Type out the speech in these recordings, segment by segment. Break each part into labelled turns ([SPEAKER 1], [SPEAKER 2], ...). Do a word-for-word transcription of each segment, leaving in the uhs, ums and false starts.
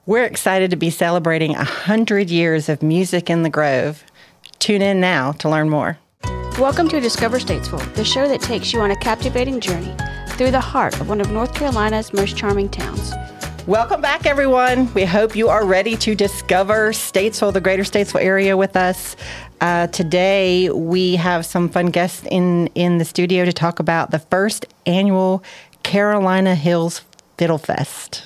[SPEAKER 1] We're excited to be celebrating one hundred years of music in the Grove. Tune in now to learn more.
[SPEAKER 2] Welcome to Discover Statesville, the show that takes you on a captivating journey through the heart of one of North Carolina's most charming towns.
[SPEAKER 1] Welcome back, everyone. We hope you are ready to discover Statesville, the greater Statesville area with us. Uh, today, we have some fun guests in, in the studio to talk about the first annual Carolina Hills Fiddle Fest.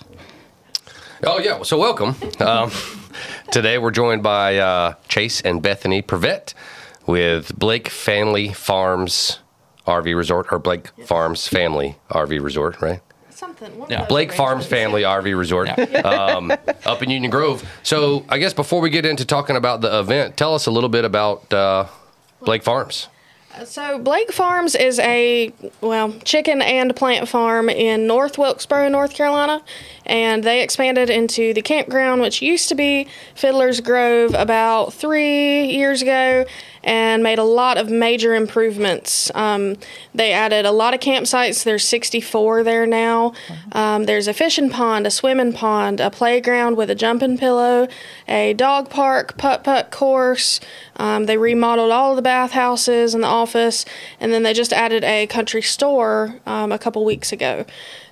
[SPEAKER 3] Oh, yeah. So welcome. Um, today, we're joined by uh, Chase and Bethany Prevett with Blake Family Farms R V Resort, or Blake Farms Family R V Resort, right?
[SPEAKER 4] Something.
[SPEAKER 3] Yeah. Blake Farms Family R V Resort um, up in Union Grove. So I guess before we get into talking about the event, tell us a little bit about uh, Blake Farms.
[SPEAKER 4] So Blake Farms is a, well, chicken and plant farm in North Wilkesboro, North Carolina, and they expanded into the campground, which used to be Fiddler's Grove, about three years ago, and made a lot of major improvements. Um, they added a lot of campsites. There's sixty-four there now. Um, there's a fishing pond, a swimming pond, a playground with a jumping pillow, a dog park, putt-putt course. Um, they remodeled all of the bathhouses and the office, and then they just added a country store um, a couple weeks ago.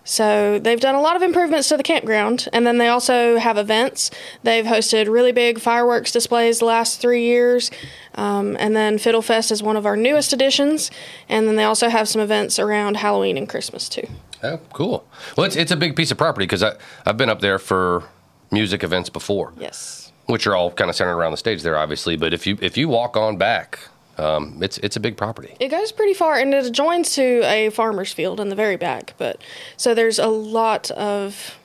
[SPEAKER 4] So they've done a lot of improvements to the campground, and then they also have events. They've hosted really big fireworks displays the last three years, um, and then Fiddle Fest is one of our newest additions, and then they also have some events around Halloween and Christmas too.
[SPEAKER 3] Oh, cool. Well, it's, it's a big piece of property because I've been up there for music events before.
[SPEAKER 4] Yes.
[SPEAKER 3] Which are all kind of centered around the stage there, obviously. But if you if you walk on back, um, it's it's a big property.
[SPEAKER 4] It goes pretty far, and it adjoins to a farmer's field in the very back. But so there's a lot of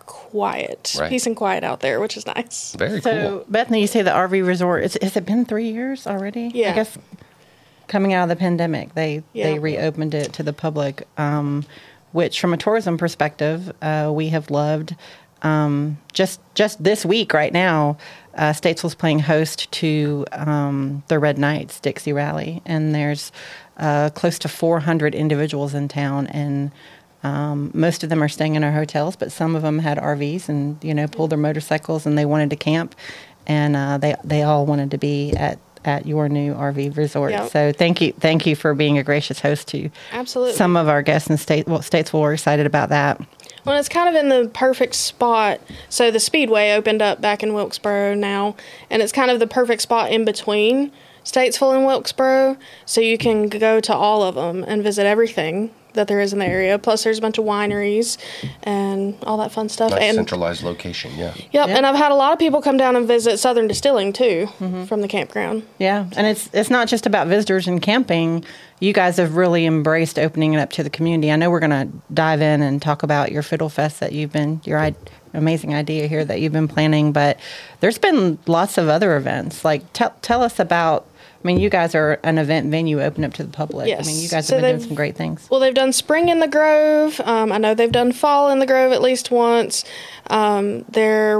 [SPEAKER 4] quiet,
[SPEAKER 3] right.
[SPEAKER 4] peace and quiet out there, which is nice.
[SPEAKER 3] Very
[SPEAKER 1] so,
[SPEAKER 3] cool.
[SPEAKER 1] So, Bethany, you say the R V resort, it's, has it been three years already?
[SPEAKER 4] Yeah.
[SPEAKER 1] I guess coming out of the pandemic, they,
[SPEAKER 4] yeah.
[SPEAKER 1] they reopened it to the public, um, which from a tourism perspective, uh, we have loved. Um, just just this week, right now, uh, Statesville's playing host to um, the Red Knights Dixie Rally, and there's uh, close to four hundred individuals in town, and um, most of them are staying in our hotels, but some of them had R Vs and you know pulled their motorcycles and they wanted to camp, and uh, they they all wanted to be at. at your new R V resort.
[SPEAKER 4] Yep.
[SPEAKER 1] So thank you thank you for being a gracious host to
[SPEAKER 4] Absolutely.
[SPEAKER 1] some of our guests in state well, Statesville. We're excited about that.
[SPEAKER 4] Well, it's kind of in the perfect spot. So the Speedway opened up back in Wilkesboro now, and it's kind of the perfect spot in between Statesville and Wilkesboro, so you can go to all of them and visit everything that there is in the area. Plus, there's a bunch of wineries and all that fun stuff.
[SPEAKER 3] Nice
[SPEAKER 4] and
[SPEAKER 3] centralized location, yeah.
[SPEAKER 4] Yep,
[SPEAKER 1] Yep.
[SPEAKER 4] and I've had a lot of people come down and visit Southern Distilling, too, mm-hmm. from the campground.
[SPEAKER 1] Yeah, and it's it's not just about visitors and camping. You guys have really embraced opening it up to the community. I know we're going to dive in and talk about your Fiddle Fest that you've been, your I- amazing idea here that you've been planning, but there's been lots of other events. Like, tell tell us about, I mean, you guys are an event venue open up to the public.
[SPEAKER 4] Yes.
[SPEAKER 1] I mean, you guys
[SPEAKER 4] So
[SPEAKER 1] have been doing
[SPEAKER 4] they've-
[SPEAKER 1] some great things.
[SPEAKER 4] Well, they've done Spring in the Grove. Um, I know they've done Fall in the Grove at least once. Um, there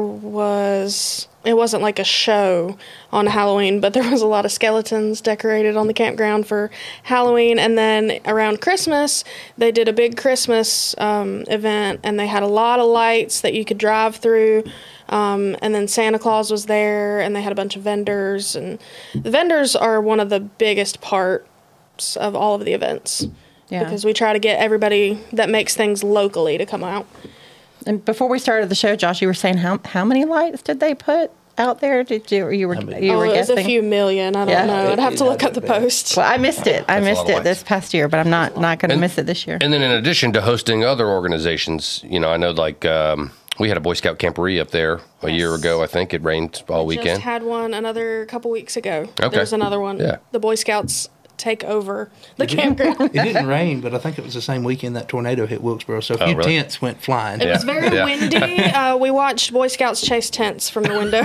[SPEAKER 4] was, it wasn't like a show on Halloween, but there was a lot of skeletons decorated on the campground for Halloween. And then around Christmas, they did a big Christmas um, event, and they had a lot of lights that you could drive through. Um, and then Santa Claus was there, and they had a bunch of vendors. And the vendors are one of the biggest parts of all of the events.
[SPEAKER 1] Yeah.
[SPEAKER 4] Because we try to get everybody that makes things locally to come out.
[SPEAKER 1] And before we started the show, Josh, you were saying how how many lights did they put out there? Did you you were you
[SPEAKER 4] oh,
[SPEAKER 1] were
[SPEAKER 4] it was
[SPEAKER 1] guessing?
[SPEAKER 4] a few million. I don't
[SPEAKER 1] Yeah.
[SPEAKER 4] know. I'd have
[SPEAKER 5] It-
[SPEAKER 4] to
[SPEAKER 5] it
[SPEAKER 4] look up the
[SPEAKER 5] hasn't been.
[SPEAKER 4] post.
[SPEAKER 1] Well, I missed it. I
[SPEAKER 3] That's a
[SPEAKER 1] missed
[SPEAKER 3] lot of
[SPEAKER 1] it
[SPEAKER 3] lights.
[SPEAKER 1] this past year, but I'm not not going to
[SPEAKER 3] And-
[SPEAKER 1] miss it this year.
[SPEAKER 3] And then in addition to hosting other organizations, you know, I know like um, we had a Boy Scout camporee up there a year
[SPEAKER 4] Yes.
[SPEAKER 3] ago. I think it rained all
[SPEAKER 4] We
[SPEAKER 3] weekend.
[SPEAKER 4] just had one another couple weeks ago.
[SPEAKER 3] Okay.
[SPEAKER 4] There's another one.
[SPEAKER 3] Yeah.
[SPEAKER 4] The Boy Scouts take over the campground.
[SPEAKER 5] It didn't rain, but I think it was the same weekend that tornado hit Wilkesboro, so a
[SPEAKER 3] Oh,
[SPEAKER 5] few
[SPEAKER 3] really?
[SPEAKER 5] tents went flying.
[SPEAKER 4] It was
[SPEAKER 3] Yeah.
[SPEAKER 4] very
[SPEAKER 3] Yeah.
[SPEAKER 4] windy. Uh, we watched Boy Scouts chase tents from the window.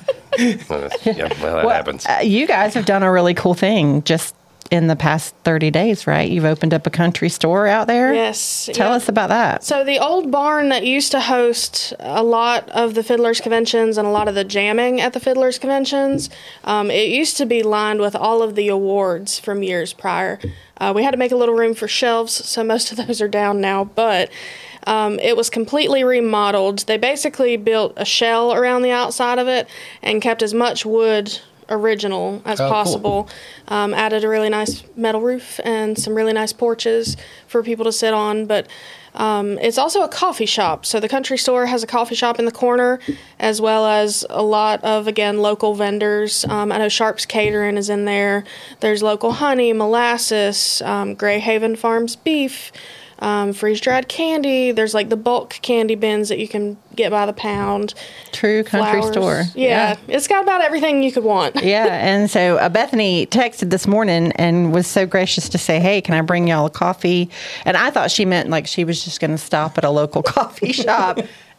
[SPEAKER 3] Uh, yeah, well, that
[SPEAKER 1] Well,
[SPEAKER 3] happens.
[SPEAKER 1] uh, you guys have done a really cool thing just in the past thirty days, right? You've opened up a country store out there.
[SPEAKER 4] Yes.
[SPEAKER 1] Tell
[SPEAKER 4] yeah.
[SPEAKER 1] us about that.
[SPEAKER 4] So the old barn that used to host a lot of the Fiddlers Conventions and a lot of the jamming at the Fiddlers Conventions, um, it used to be lined with all of the awards from years prior. Uh, we had to make a little room for shelves, so most of those are down now. But Um, it was completely remodeled. They basically built a shell around the outside of it and kept as much wood original as
[SPEAKER 3] Oh, cool.
[SPEAKER 4] possible. Um, added a really nice metal roof and some really nice porches for people to sit on. But um, it's also a coffee shop. So the country store has a coffee shop in the corner, as well as a lot of, again, local vendors. Um, I know Sharp's Catering is in there. There's local honey, molasses, um, Gray Haven Farms beef, um, freeze-dried candy. There's like the bulk candy bins that you can get by the pound.
[SPEAKER 1] True country
[SPEAKER 4] Flowers.
[SPEAKER 1] store.
[SPEAKER 4] Yeah, it's got about everything you could want.
[SPEAKER 1] Yeah, and so uh, Bethany texted this morning and was so gracious to say, "Hey, can I bring y'all a coffee?" And I thought she meant like she was just going to stop at a local coffee shop.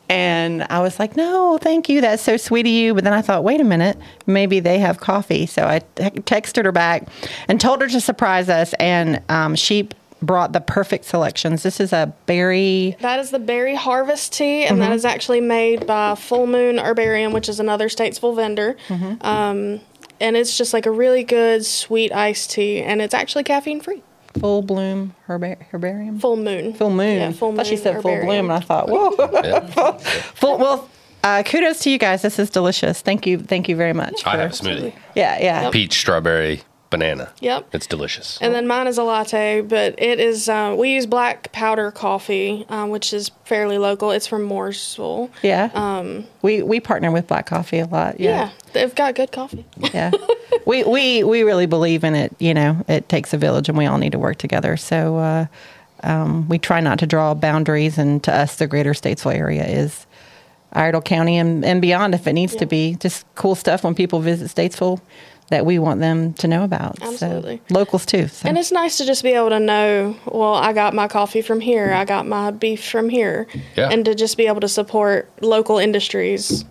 [SPEAKER 1] And I was like, "No, thank you. That's so sweet of you." But then I thought, wait a minute, maybe they have coffee. So I te- texted her back and told her to surprise us. And um, she brought the perfect selections. This is a berry.
[SPEAKER 4] That is the Berry Harvest Tea, and
[SPEAKER 1] Mm-hmm.
[SPEAKER 4] that is actually made by Full Moon Herbarium, which is another Statesville vendor.
[SPEAKER 1] Mm-hmm.
[SPEAKER 4] Um, and it's just like a really good sweet iced tea, and it's actually caffeine free.
[SPEAKER 1] Full bloom herba- herbarium.
[SPEAKER 4] Full Moon.
[SPEAKER 1] Full moon.
[SPEAKER 4] Yeah, Full
[SPEAKER 1] I thought she
[SPEAKER 4] Moon
[SPEAKER 1] said full
[SPEAKER 4] Herbarium.
[SPEAKER 1] bloom, and I thought, whoa.
[SPEAKER 3] Yeah.
[SPEAKER 1] Full, well, uh, kudos to you guys. This is delicious. Thank you. Thank you very much.
[SPEAKER 3] I
[SPEAKER 1] for-
[SPEAKER 3] have a smoothie.
[SPEAKER 1] Yeah, yeah.
[SPEAKER 3] Peach, strawberry, banana.
[SPEAKER 4] Yep.
[SPEAKER 3] It's delicious.
[SPEAKER 4] And then mine is a latte, but it is, uh, we use black powder coffee, um, which is fairly local. It's from Mooresville.
[SPEAKER 1] Yeah. Um, we we partner with Black Coffee a lot.
[SPEAKER 4] Yeah.
[SPEAKER 1] Yeah.
[SPEAKER 4] They've got good coffee.
[SPEAKER 1] Yeah. we, we we really believe in it. You know, it takes a village, and we all need to work together. So uh, um, we try not to draw boundaries, and to us, the greater Statesville area is Iredell County and, and beyond if it needs to be. Just cool stuff when people visit Statesville that we want them to know about.
[SPEAKER 4] Absolutely.
[SPEAKER 1] So, locals too. So.
[SPEAKER 4] And it's nice to just be able to know, well, I got my coffee from here, I got my beef from here,
[SPEAKER 3] Yeah.
[SPEAKER 4] and to just be able to support local industries.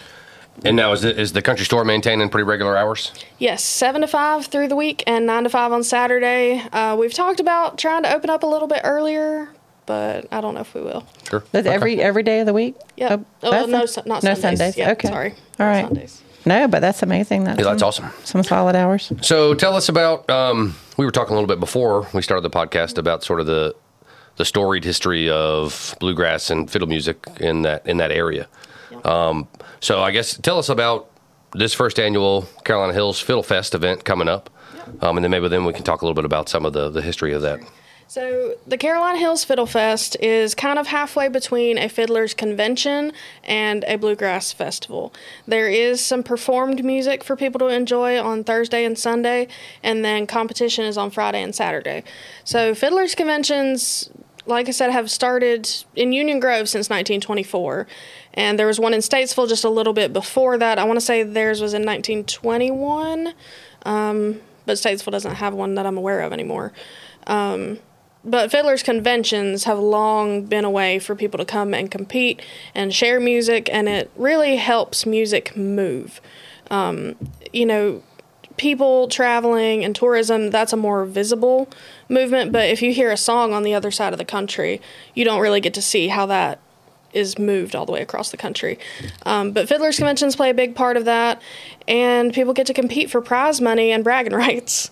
[SPEAKER 3] And now, is, it, is the country store maintaining pretty regular hours?
[SPEAKER 4] Yes, seven to five through the week and nine to five on Saturday. Uh, we've talked about trying to open up a little bit earlier, but I don't know if we will.
[SPEAKER 3] Sure.
[SPEAKER 1] That's every every day of the week?
[SPEAKER 4] Yeah.
[SPEAKER 1] Oh,
[SPEAKER 4] Oh,
[SPEAKER 1] that's
[SPEAKER 4] no,
[SPEAKER 1] a-
[SPEAKER 4] su- not
[SPEAKER 1] no
[SPEAKER 4] Sundays.
[SPEAKER 1] Sundays.
[SPEAKER 4] Yeah,
[SPEAKER 1] Okay.
[SPEAKER 4] sorry.
[SPEAKER 1] All
[SPEAKER 4] Not
[SPEAKER 1] right.
[SPEAKER 4] Sundays.
[SPEAKER 1] No, but that's amazing. That's,
[SPEAKER 3] Yeah, that's
[SPEAKER 1] some,
[SPEAKER 3] awesome.
[SPEAKER 1] Some solid hours.
[SPEAKER 3] So tell us about, um, we were talking a little bit before we started the podcast about sort of the the storied history of bluegrass and fiddle music in that in that area. Um, so I guess tell us about this first annual Carolina Hills Fiddle Fest event coming up. Um, and then maybe then we can talk a little bit about some of the, the history of that.
[SPEAKER 4] So the Carolina Hills Fiddle Fest is kind of halfway between a fiddler's convention and a bluegrass festival. There is some performed music for people to enjoy on Thursday and Sunday, and then competition is on Friday and Saturday. So fiddler's conventions, like I said, have started in Union Grove since nineteen twenty-four, and there was one in Statesville just a little bit before that. I want to say theirs was in nineteen twenty-one, um, but Statesville doesn't have one that I'm aware of anymore. Um, But fiddlers' conventions have long been a way for people to come and compete and share music, and it really helps music move. Um, you know, people traveling and tourism, that's a more visible movement, but if you hear a song on the other side of the country, you don't really get to see how that is moved all the way across the country. Um, but fiddlers' conventions play a big part of that, and people get to compete for prize money and bragging rights.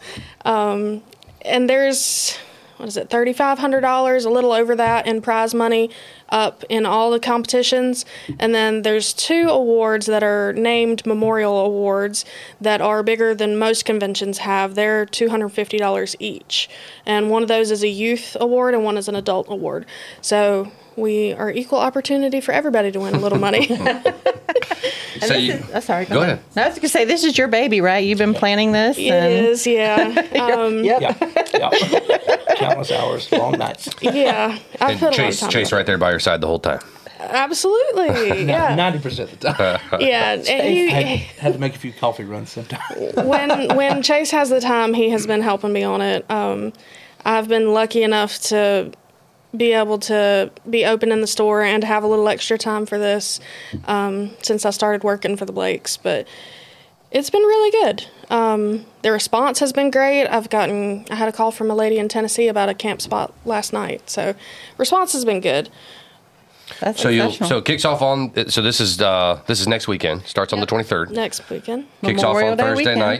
[SPEAKER 4] Um, and there's... what is it, thirty-five hundred dollars, a little over that in prize money up in all the competitions. And then there's two awards that are named memorial awards that are bigger than most conventions have. They're two hundred fifty dollars each. And one of those is a youth award and one is an adult award. So we are equal opportunity for everybody to win a little money.
[SPEAKER 1] And
[SPEAKER 3] So
[SPEAKER 1] this
[SPEAKER 3] you-
[SPEAKER 1] is, oh, sorry.
[SPEAKER 3] go ahead.
[SPEAKER 1] No, I was going to say, this is your baby, right? You've been planning this?
[SPEAKER 4] It
[SPEAKER 1] and-
[SPEAKER 4] is, yeah. Um,
[SPEAKER 1] Yep.
[SPEAKER 5] Yeah, yeah. Countless hours, long nights.
[SPEAKER 4] yeah. I've
[SPEAKER 3] And
[SPEAKER 4] put a lot of
[SPEAKER 3] Chase,
[SPEAKER 4] time
[SPEAKER 3] Chase
[SPEAKER 4] into
[SPEAKER 3] right there by your side the whole time.
[SPEAKER 4] it. Absolutely, yeah.
[SPEAKER 5] Ninety percent of the time.
[SPEAKER 4] Yeah, and he-
[SPEAKER 5] had, had to make a few coffee runs sometimes.
[SPEAKER 4] when when Chase has the time, he has been helping me on it. Um, I've been lucky enough to be able to be open in the store and have a little extra time for this um, since I started working for the Blakes. But it's been really good. Um, the response has been great. I've gotten I had a call from a lady in Tennessee about a camp spot last night, so response has been good.
[SPEAKER 1] That's
[SPEAKER 3] So you
[SPEAKER 1] exceptional.
[SPEAKER 3] so it kicks off on so this is uh, this is next weekend. Starts on the twenty-third.
[SPEAKER 4] Next weekend,
[SPEAKER 3] Kicks
[SPEAKER 1] Memorial
[SPEAKER 3] off on
[SPEAKER 1] Day
[SPEAKER 3] Thursday
[SPEAKER 1] weekend.
[SPEAKER 3] night.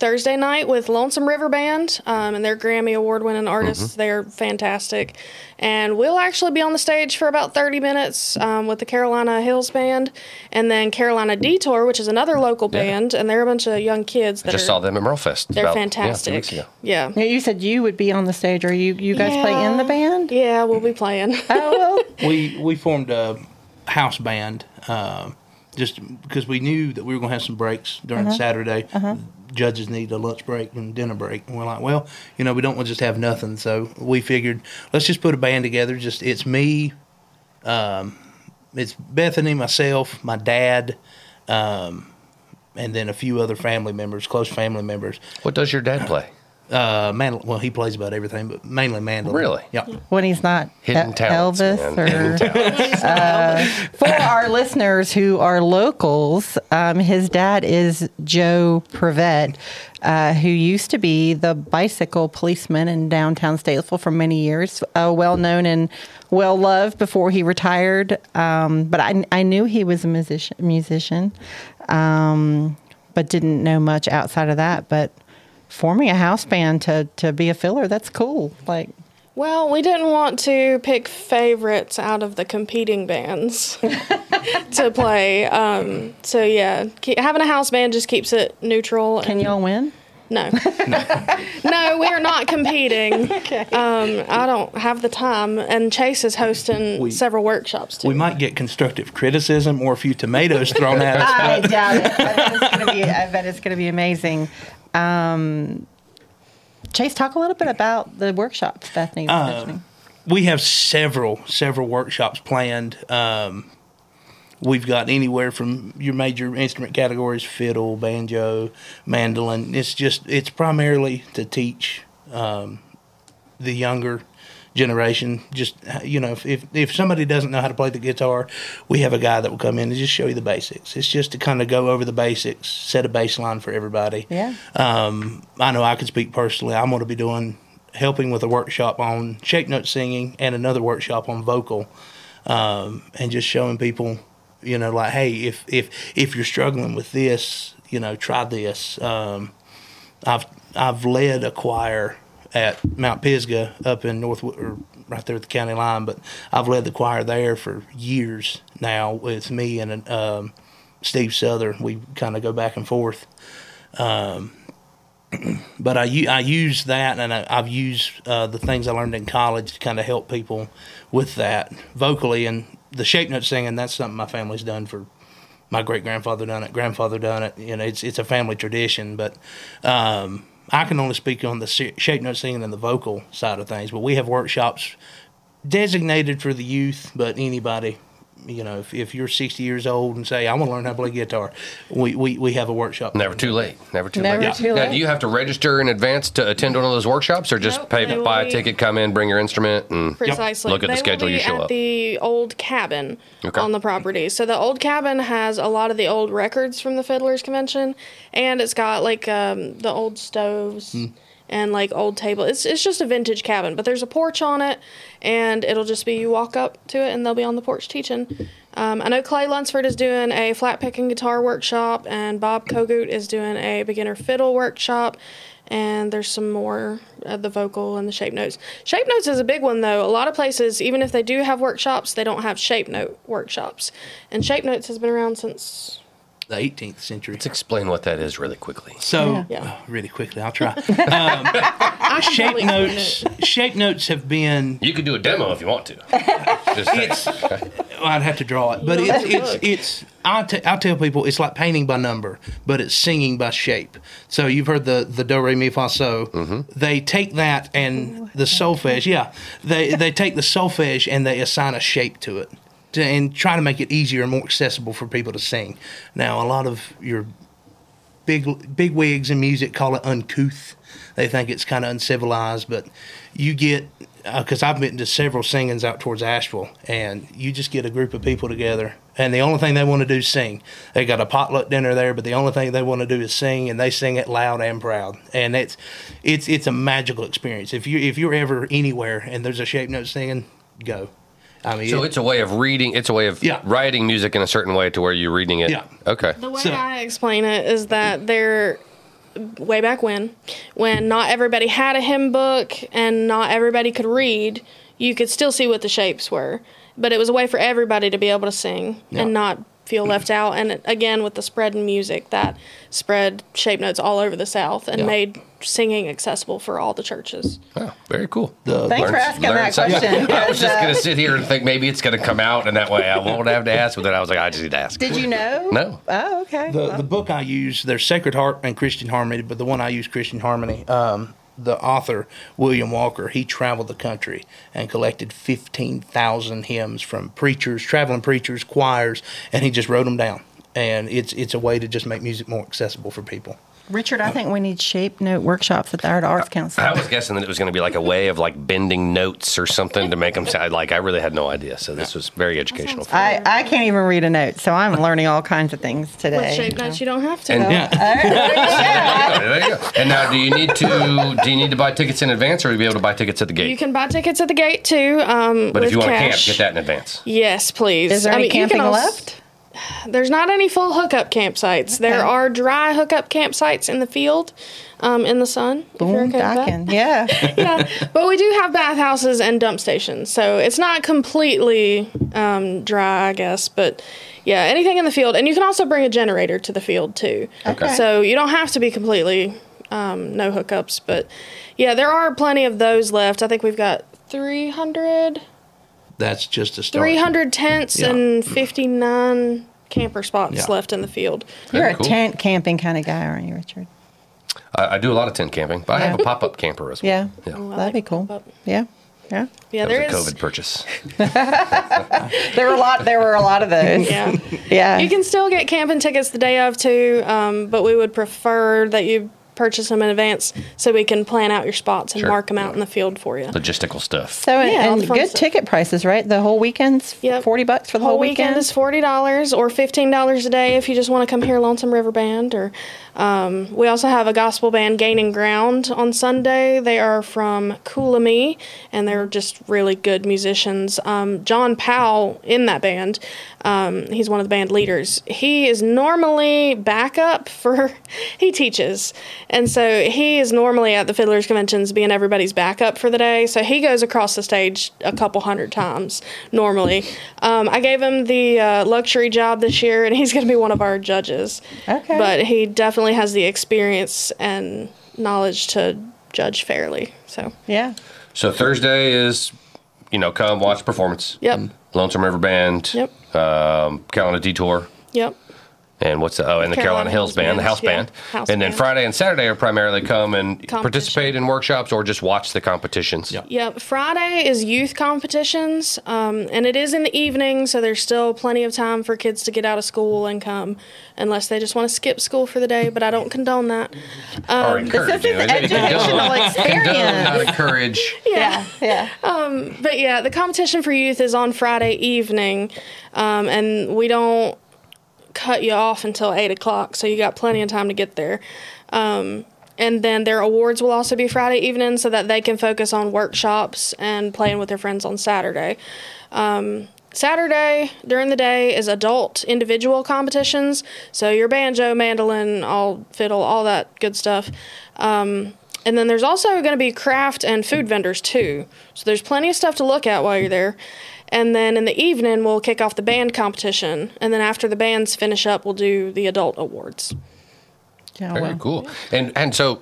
[SPEAKER 4] Thursday night with Lonesome River Band, um, and they're Grammy Award-winning artists. Mm-hmm. They're fantastic. And we'll actually be on the stage for about thirty minutes um, with the Carolina Hills Band, and then Carolina Detour, which is another local yeah. band, and they're a bunch of young kids. That
[SPEAKER 3] I just
[SPEAKER 4] are,
[SPEAKER 3] saw them at Merlefest.
[SPEAKER 4] They're
[SPEAKER 3] about,
[SPEAKER 4] fantastic.
[SPEAKER 3] Yeah, two weeks ago.
[SPEAKER 4] Yeah.
[SPEAKER 1] Now, you said you would be on the stage. Are you you guys
[SPEAKER 4] yeah.
[SPEAKER 1] play in the band?
[SPEAKER 4] Yeah, we'll be playing.
[SPEAKER 1] Oh, well.
[SPEAKER 5] we we formed a house band uh, just because we knew that we were going to have some breaks during
[SPEAKER 1] uh-huh.
[SPEAKER 5] Saturday.
[SPEAKER 1] Uh-huh.
[SPEAKER 5] Judges need a lunch break and dinner break, and we're like, well, you know, we don't want to just have nothing. So we figured, let's just put a band together. Just it's me, um, it's Bethany, myself, my dad, um, and then a few other family members, close family members.
[SPEAKER 3] What does your dad play?
[SPEAKER 5] Uh, mandol- well, he plays about everything, but mainly mandolin.
[SPEAKER 3] Really?
[SPEAKER 5] Yeah.
[SPEAKER 1] When he's not
[SPEAKER 3] Hidden
[SPEAKER 1] E-
[SPEAKER 3] talents,
[SPEAKER 1] Elvis,
[SPEAKER 3] man.
[SPEAKER 1] or
[SPEAKER 3] Hidden talents.
[SPEAKER 1] uh, for our listeners who are locals, um, his dad is Joe Prevett, uh, who used to be the bicycle policeman in downtown Statesville for many years, uh, well known and well loved before he retired. Um, but I, I knew he was a musician, musician, um, but didn't know much outside of that. But forming a house band to, to be a filler, that's cool. Like,
[SPEAKER 4] well, we didn't want to pick favorites out of the competing bands to play. Um, so, yeah, keep, having a house band just keeps it neutral.
[SPEAKER 1] Can y'all win?
[SPEAKER 4] No. No, we are not competing. Okay. Um, I don't have the time. And Chase is hosting we, several workshops, too.
[SPEAKER 5] We might get constructive criticism or a few tomatoes thrown at us.
[SPEAKER 1] I doubt it. I bet it's going to be, I bet it's going to be amazing. Um, Chase, talk a little bit about the workshops Bethany was
[SPEAKER 5] uh,
[SPEAKER 1] mentioning.
[SPEAKER 5] We have several, several workshops planned. Um, we've got anywhere from your major instrument categories, fiddle, banjo, mandolin. It's just, it's primarily to teach um, the younger generation. Just, you know, if, if if somebody doesn't know how to play the guitar, we have a guy that will come in and just show you the basics. It's just to kind of go over the basics, set a baseline for everybody.
[SPEAKER 1] Yeah.
[SPEAKER 5] Um, I know I can speak personally. I'm going to be doing, helping with a workshop on shape note singing and another workshop on vocal, um, and just showing people, you know, like, hey, if if if you're struggling with this, you know, try this. Um, I've I've led a choir at Mount Pisgah up in North, or right there at the county line, but I've led the choir there for years now with me and um, Steve Souther. We kind of go back and forth. Um, but I, I use that, and I, I've used uh, the things I learned in college to kind of help people with that vocally. And the shape note singing, that's something my family's done for. My great-grandfather done it, grandfather done it. You know, it's it's a family tradition, but um, I can only speak on the shape note singing and the vocal side of things, but we have workshops designated for the youth, but anybody, you know, if, if you're sixty years old and say, I want to learn how to play guitar, we, we, we have a workshop.
[SPEAKER 3] Never too late. Never too
[SPEAKER 1] Never
[SPEAKER 3] late.
[SPEAKER 1] too
[SPEAKER 3] Now,
[SPEAKER 1] late.
[SPEAKER 3] do you have to register in advance to attend one of those workshops, or just
[SPEAKER 4] Nope,
[SPEAKER 3] pay,
[SPEAKER 4] they will
[SPEAKER 3] buy a
[SPEAKER 4] be-
[SPEAKER 3] ticket, come in, bring your instrument, and
[SPEAKER 4] Precisely.
[SPEAKER 3] look at the
[SPEAKER 4] They
[SPEAKER 3] schedule,
[SPEAKER 4] will be
[SPEAKER 3] you show
[SPEAKER 4] at
[SPEAKER 3] up?
[SPEAKER 4] the old cabin
[SPEAKER 3] Okay.
[SPEAKER 4] on the property. So the old cabin has a lot of the old records from the Fiddlers Convention, and it's got like um, the old stoves and like old table. It's it's just a vintage cabin, but there's a porch on it, and it'll just be you walk up to it, and they'll be on the porch teaching. Um, I know Clay Lunsford is doing a flat picking guitar workshop, and Bob Kogut is doing a beginner fiddle workshop. And there's some more of the vocal and the shape notes. Shape notes is a big one, though. A lot of places, even if they do have workshops, they don't have shape note workshops. And shape notes has been around since
[SPEAKER 5] The eighteenth century.
[SPEAKER 3] Let's explain what that is really quickly.
[SPEAKER 5] So,
[SPEAKER 4] Yeah.
[SPEAKER 5] uh, really quickly, I'll try. Um, shape
[SPEAKER 4] probably
[SPEAKER 5] notes. Shape notes have been.
[SPEAKER 3] You can do a demo if you want to. Just saying. Okay.
[SPEAKER 5] Well, I'd have to draw it, but
[SPEAKER 4] You
[SPEAKER 5] it's
[SPEAKER 4] don't have to
[SPEAKER 5] it's
[SPEAKER 4] look.
[SPEAKER 5] it's. I t- I tell people it's like painting by number, but it's singing by shape. So you've heard the the do re mi fa so.
[SPEAKER 3] Mm-hmm.
[SPEAKER 5] They take that and the solfege. Yeah, they they take the solfege and they assign a shape to it, to, and try to make it easier and more accessible for people to sing. Now, a lot of your big big wigs in music call it uncouth. They think it's kind of uncivilized, but you get, because uh, I've been to several singings out towards Asheville, and you just get a group of people together, and the only thing they want to do is sing. They got a potluck dinner there, but the only thing they want to do is sing, and they sing it loud and proud, and it's it's it's a magical experience. If you if you're ever anywhere and there's a shape note singing, go. I mean,
[SPEAKER 3] So
[SPEAKER 5] it-
[SPEAKER 3] it's a way of reading, it's a way of
[SPEAKER 5] Yeah.
[SPEAKER 3] writing music in a certain way to where you're reading it.
[SPEAKER 5] Yeah.
[SPEAKER 3] Okay.
[SPEAKER 4] The way
[SPEAKER 5] So-
[SPEAKER 4] I explain it is that they're way back when, when not everybody had a hymn book and not everybody could read, you could still see what the shapes were. But it was a way for everybody to be able to sing
[SPEAKER 5] Yeah.
[SPEAKER 4] and not feel left out. And again, with the spread in music, that spread shape notes all over the South and
[SPEAKER 5] Yeah.
[SPEAKER 4] made singing accessible for all the churches.
[SPEAKER 3] Oh, very cool.
[SPEAKER 5] The-
[SPEAKER 1] Thanks for
[SPEAKER 3] Learn-
[SPEAKER 1] asking
[SPEAKER 3] learn
[SPEAKER 1] that
[SPEAKER 3] something.
[SPEAKER 1] question.
[SPEAKER 3] I was just
[SPEAKER 1] because, uh,
[SPEAKER 3] going to sit here and think maybe it's going to come out, and that way I won't have to ask. But then I was like, I just need to ask.
[SPEAKER 1] Did you know?
[SPEAKER 3] No.
[SPEAKER 1] Oh, okay.
[SPEAKER 5] The the book I use, there's Sacred Heart and Christian Harmony, but the one I use, Christian Harmony, um, the author, William Walker, he traveled the country and collected fifteen thousand hymns from preachers, traveling preachers, choirs, and he just wrote them down. And it's it's a way to just make music more accessible for people.
[SPEAKER 1] Richard, I think we need shape note workshops at the Art Arts Council.
[SPEAKER 3] I was guessing that it was going to be like a way of like bending notes or something to make them sound like I really had no idea. So this was very educational. For me.
[SPEAKER 1] I, I can't even read a note, so I'm learning all kinds of things today.
[SPEAKER 4] With shape notes, you don't have to.
[SPEAKER 3] And-
[SPEAKER 5] Yeah.
[SPEAKER 3] There you go. And now, do you need to do you need to buy tickets in advance, or will you be able to buy tickets at the gate?
[SPEAKER 4] You can buy tickets at the gate too. Um,
[SPEAKER 3] but
[SPEAKER 4] with
[SPEAKER 3] if you want to camp,
[SPEAKER 4] cash.
[SPEAKER 3] get that in advance.
[SPEAKER 4] Yes, please.
[SPEAKER 1] Is there
[SPEAKER 4] I
[SPEAKER 1] any
[SPEAKER 4] mean, you can
[SPEAKER 1] camping
[SPEAKER 4] also-
[SPEAKER 1] left?
[SPEAKER 4] There's not any full hookup campsites. There
[SPEAKER 1] Okay.
[SPEAKER 4] are dry hookup campsites in the field, um, in the sun. if you're
[SPEAKER 1] Boom,
[SPEAKER 4] okay with that.
[SPEAKER 1] docking. Yeah.
[SPEAKER 4] Yeah, but we do have bathhouses and dump stations, so it's not completely um, dry, I guess. But yeah, anything in the field, and you can also bring a generator to the field too.
[SPEAKER 1] Okay.
[SPEAKER 4] So you don't have to be completely um, no hookups, but yeah, there are plenty of those left. I think we've got three hundred.
[SPEAKER 5] That's just a start.
[SPEAKER 4] three hundred tents
[SPEAKER 5] Yeah.
[SPEAKER 4] and fifty-nine camper spots
[SPEAKER 5] Yeah.
[SPEAKER 4] left in the field.
[SPEAKER 1] You're a
[SPEAKER 3] cool.
[SPEAKER 1] tent camping kind of guy, aren't you, Richard?
[SPEAKER 3] I, I do a lot of tent camping, but I have a pop up camper as well.
[SPEAKER 1] Yeah.
[SPEAKER 3] Yeah.
[SPEAKER 4] I
[SPEAKER 1] That'd
[SPEAKER 4] like
[SPEAKER 1] be cool.
[SPEAKER 4] pop-up.
[SPEAKER 1] Yeah. Yeah.
[SPEAKER 4] Yeah,
[SPEAKER 3] That
[SPEAKER 4] there
[SPEAKER 3] was a
[SPEAKER 4] is.
[SPEAKER 3] COVID purchase.
[SPEAKER 1] There were a lot. There were a lot of those.
[SPEAKER 4] Yeah.
[SPEAKER 1] Yeah.
[SPEAKER 4] You can still get camping tickets the day of too, um, but we would prefer that you purchase them in advance so we can plan out your spots and
[SPEAKER 3] Sure.
[SPEAKER 4] mark them out in the field for you.
[SPEAKER 3] Logistical stuff.
[SPEAKER 1] So and,
[SPEAKER 4] Yeah, all the
[SPEAKER 1] and
[SPEAKER 4] fun
[SPEAKER 1] good
[SPEAKER 4] stuff.
[SPEAKER 1] ticket prices, right? The whole weekend's
[SPEAKER 4] Yep.
[SPEAKER 1] forty bucks for the whole,
[SPEAKER 4] whole weekend is forty dollars or fifteen dollars a day if you just want to come hear Lonesome River Band. Or um, we also have a gospel band, Gaining Ground, on Sunday. They are from Coolamy, and they're just really good musicians. Um, John Powell in that band, um, he's one of the band leaders. He is normally backup for, he teaches, and so he is normally at the Fiddlers Conventions being everybody's backup for the day. So he goes across the stage a couple hundred times normally. Um, I gave him the uh, luxury job this year, and he's going to be one of our judges.
[SPEAKER 1] Okay.
[SPEAKER 4] But he definitely has the experience and knowledge to judge fairly. So,
[SPEAKER 1] Yeah.
[SPEAKER 3] So Thursday is, you know, come watch performance.
[SPEAKER 4] yep,
[SPEAKER 3] Lonesome River Band.
[SPEAKER 4] Yep.
[SPEAKER 3] Um, Carolina Detour.
[SPEAKER 4] yep.
[SPEAKER 3] And what's the, oh, and the Carolina,
[SPEAKER 4] Carolina
[SPEAKER 3] Hills,
[SPEAKER 4] Hills
[SPEAKER 3] Band, the
[SPEAKER 4] Band,
[SPEAKER 3] house
[SPEAKER 4] yeah.
[SPEAKER 3] band.
[SPEAKER 4] House
[SPEAKER 3] and then
[SPEAKER 4] band.
[SPEAKER 3] Friday and Saturday are primarily come and
[SPEAKER 4] Competition.
[SPEAKER 3] participate in workshops or just watch the competitions.
[SPEAKER 5] Yeah.
[SPEAKER 4] Yep. Friday is youth competitions, um, and it is in the evening, so there's still plenty of time for kids to get out of school and come, unless they just want to skip school for the day. But I don't condone that.
[SPEAKER 3] Or encourage.
[SPEAKER 1] This is
[SPEAKER 3] you know, they-
[SPEAKER 1] educational
[SPEAKER 3] condone-
[SPEAKER 1] experience.
[SPEAKER 3] Condone, not encourage.
[SPEAKER 1] Yeah. Yeah.
[SPEAKER 4] But yeah, the competition for youth is on Friday evening, um, and we don't cut you off until eight o'clock, so you got plenty of time to get there. Um, and then their awards will also be Friday evening, so that they can focus on workshops and playing with their friends on Saturday. Um, Saturday during the day is adult individual competitions, so your banjo, mandolin, all fiddle, all that good stuff. Um, and then there's also going to be craft and food vendors too, so there's plenty of stuff to look at while you're there. And then in the evening, we'll kick off the band competition. And then after the bands finish up, we'll do the adult awards.
[SPEAKER 1] Yeah.
[SPEAKER 3] Very
[SPEAKER 1] Well.
[SPEAKER 3] cool. And and so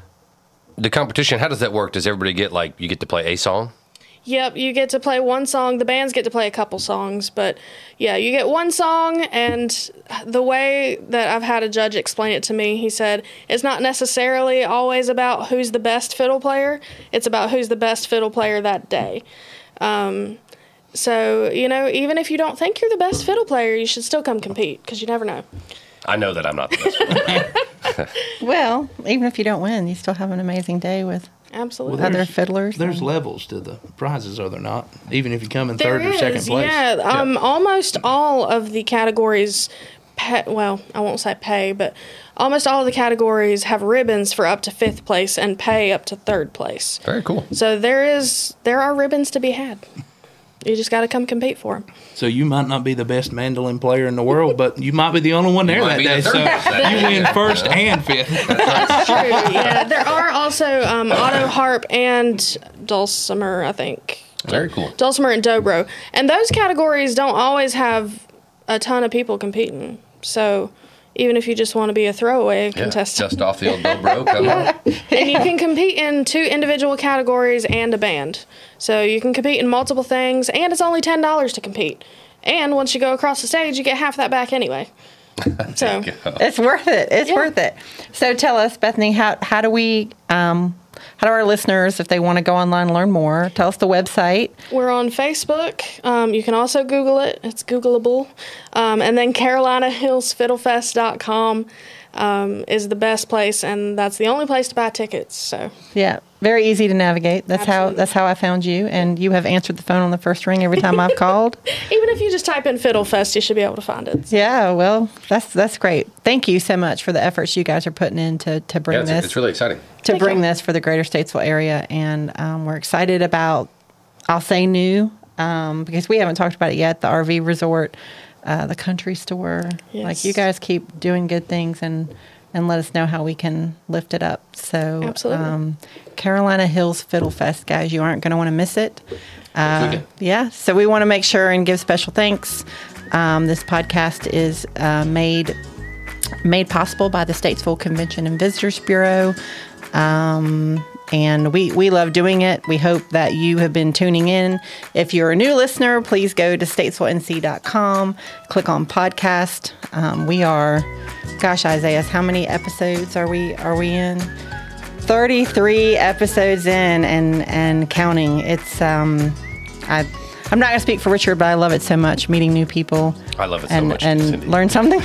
[SPEAKER 3] the competition, how does that work? Does everybody get like you get to play a song?
[SPEAKER 4] Yep, you get to play one song. The bands get to play a couple songs. But yeah, you get one song. And the way that I've had a judge explain it to me, he said, it's not necessarily always about who's the best fiddle player. It's about who's the best fiddle player that day. Um, so, you know, even if you don't think you're the best fiddle player, you should still come compete, because you never know.
[SPEAKER 3] I know that I'm not the best.
[SPEAKER 1] Well, even if you don't win, you still have an amazing day with
[SPEAKER 4] Absolutely.
[SPEAKER 5] Well,
[SPEAKER 1] other
[SPEAKER 5] There's-
[SPEAKER 1] fiddlers.
[SPEAKER 5] There's
[SPEAKER 1] and-
[SPEAKER 5] levels to the prizes, are there not? Even if you come in
[SPEAKER 4] There
[SPEAKER 5] third or second
[SPEAKER 4] is,
[SPEAKER 5] place.
[SPEAKER 4] yeah. Um, almost all of the categories, pay, well, I won't say pay, but almost all of the categories have ribbons for up to fifth place and pay up to third place.
[SPEAKER 3] Very cool.
[SPEAKER 4] So there is there are ribbons to be had. You just got to come compete for them.
[SPEAKER 5] So you might not be the best mandolin player in the world, but you might be the only one there
[SPEAKER 3] might
[SPEAKER 5] that
[SPEAKER 3] be the
[SPEAKER 5] day.
[SPEAKER 3] third
[SPEAKER 5] So
[SPEAKER 3] best that
[SPEAKER 5] you
[SPEAKER 3] day.
[SPEAKER 5] win first and fifth.
[SPEAKER 4] That's true. Yeah, there are also um, auto harp and dulcimer, I think.
[SPEAKER 3] Very cool.
[SPEAKER 4] Dulcimer and dobro. And those categories don't always have a ton of people competing. So even if you just want to be a throwaway
[SPEAKER 3] Yeah,
[SPEAKER 4] contestant.
[SPEAKER 3] just off the old dobro. Come on.
[SPEAKER 4] And you can compete in two individual categories and a band. So you can compete in multiple things, and it's only ten dollars to compete. And once you go across the stage, you get half that back anyway. So
[SPEAKER 1] It's worth it. It's
[SPEAKER 4] Yeah.
[SPEAKER 1] worth it. So tell us, Bethany, how how do we um, how do our listeners, if they want to go online and learn more, tell us the website.
[SPEAKER 4] we're on Facebook. Um, you can also Google it. It's Googleable. Um, and then Carolina Hills Fiddle Fest dot com um, is the best place, and that's the only place to buy tickets. So
[SPEAKER 1] Yeah, very easy to navigate. That's how
[SPEAKER 4] Absolutely.
[SPEAKER 1] that's how I found you, and you have answered the phone on the first ring every time I've called.
[SPEAKER 4] even if you just type in Fiddle Fest, you should be able to find it.
[SPEAKER 1] Yeah, well, that's that's great. Thank you so much for the efforts you guys are putting in to, to bring
[SPEAKER 3] Yeah, it's,
[SPEAKER 1] this
[SPEAKER 3] it's really exciting.
[SPEAKER 1] to
[SPEAKER 4] Thank
[SPEAKER 1] bring
[SPEAKER 4] you.
[SPEAKER 1] this for the greater Statesville area, and um, we're excited about. I'll say new um, because we haven't talked about it yet. The R V resort, uh, the country store.
[SPEAKER 4] Yes.
[SPEAKER 1] Like you guys keep doing good things and and let us know how we can lift it up. So
[SPEAKER 4] Absolutely.
[SPEAKER 1] um, Carolina Hills Fiddle Fest, guys, you aren't going to want to miss it. Uh,
[SPEAKER 3] weekend.
[SPEAKER 1] yeah, so we want to make sure and give special thanks. Um, this podcast is uh, made made possible by the Statesville Convention and Visitors Bureau. Um, and we, we love doing it. We hope that you have been tuning in. If you're a new listener, please go to statesville n c dot com, click on podcast. Um, we are, gosh, Isaiah, how many episodes are we are we in? thirty-three episodes in and and counting. It's um, I I'm not gonna speak for Richard, but I love it so much. Meeting new people.
[SPEAKER 3] I love it so
[SPEAKER 1] and,
[SPEAKER 3] much,
[SPEAKER 1] and
[SPEAKER 3] Cindy.
[SPEAKER 1] learn something.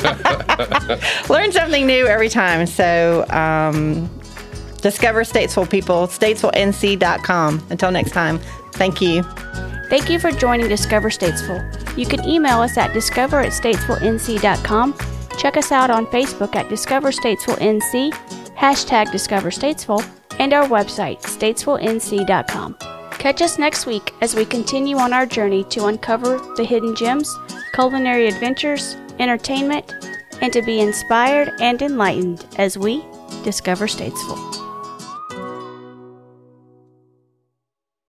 [SPEAKER 1] learn something new every time. So um, discover Statesville, people. statesville n c dot com. Until next time, thank you.
[SPEAKER 2] Thank you for joining Discover Statesville. You can email us at discover at statesville n c dot com. Check us out on Facebook at Discover Statesville N C, hashtag Discover Statesville, and our website, statesville n c dot com. Catch us next week as we continue on our journey to uncover the hidden gems, culinary adventures, entertainment, and to be inspired and enlightened as we discover Statesville.